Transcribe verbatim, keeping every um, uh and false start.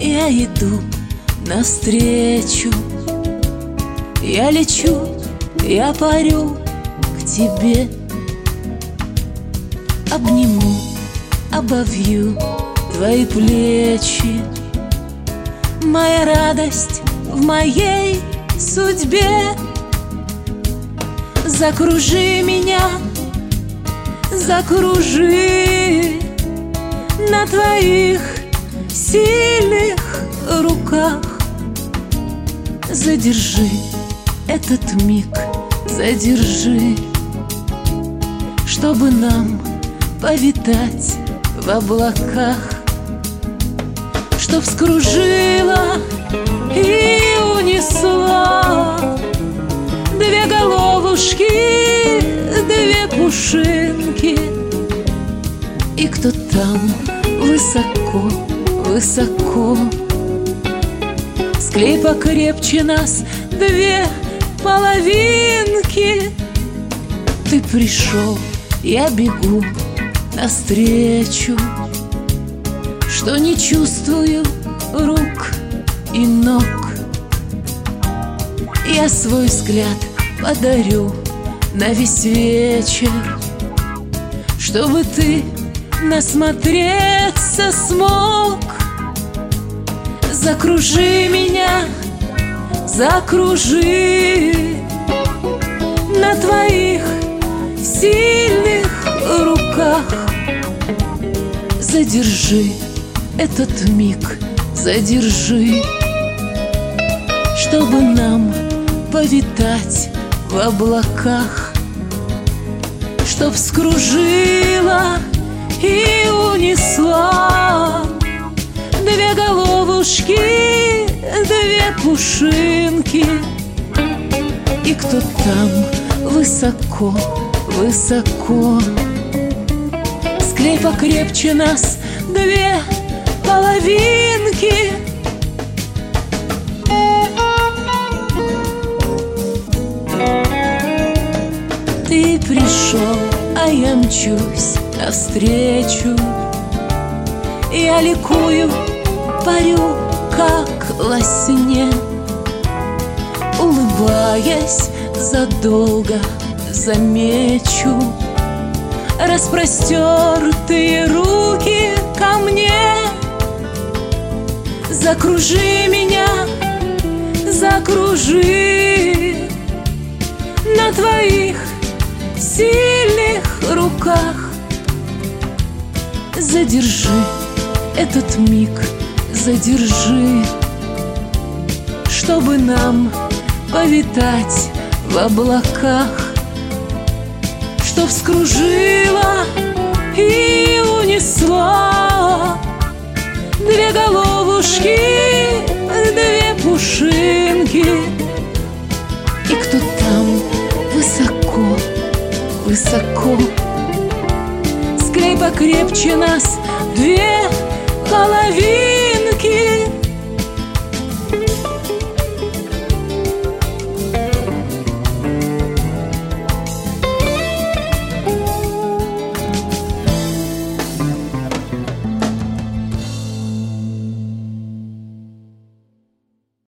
я иду навстречу. Я лечу, я парю к тебе. Обниму, обовью твои плечи. Моя радость в моей судьбе. Закружи меня, закружи на твоих сильных руках. Задержи этот миг, задержи, чтобы нам повитать в облаках, чтоб вскружила и унесла две головушки, две пушинки. И кто там высоко, высоко, склей покрепче нас две половинки. Ты пришел, я бегу навстречу, что не чувствую рук и ног. Я свой взгляд подарю на весь вечер, чтобы ты насмотреться смог. Закружи меня, закружи на твоих сильных руках. Задержи этот миг, задержи, чтобы нам повитать в облаках, чтоб вскружила и унесла две головушки, две пушинки. И кто там высоко, высоко, склей покрепче нас две половинки. Ты пришел, а я мчусь навстречу. Я ликую, парю, как во сне, улыбаясь, задолго замечу распростертые руки ко мне. Закружи меня, закружи на твоих сильных руках. Задержи этот миг, задержи, чтобы нам повитать в облаках, чтоб вскружила и унесла две головушки, две пушинки. И кто там высоко, высоко, склей покрепче нас две половинки.